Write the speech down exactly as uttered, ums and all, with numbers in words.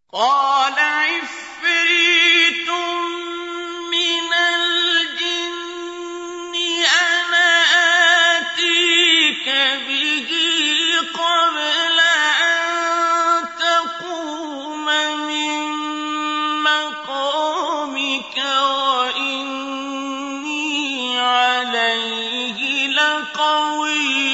قَالَ عِفْرِيتٌ مِّنَ الْجِنِّ أَنَا آتِيكَ بِهِ قَبْلَ أَن تَقُومَ مِن مَّقَامِكَ وَإِنِّي عَلَيْهِ لَقَوِيٌّ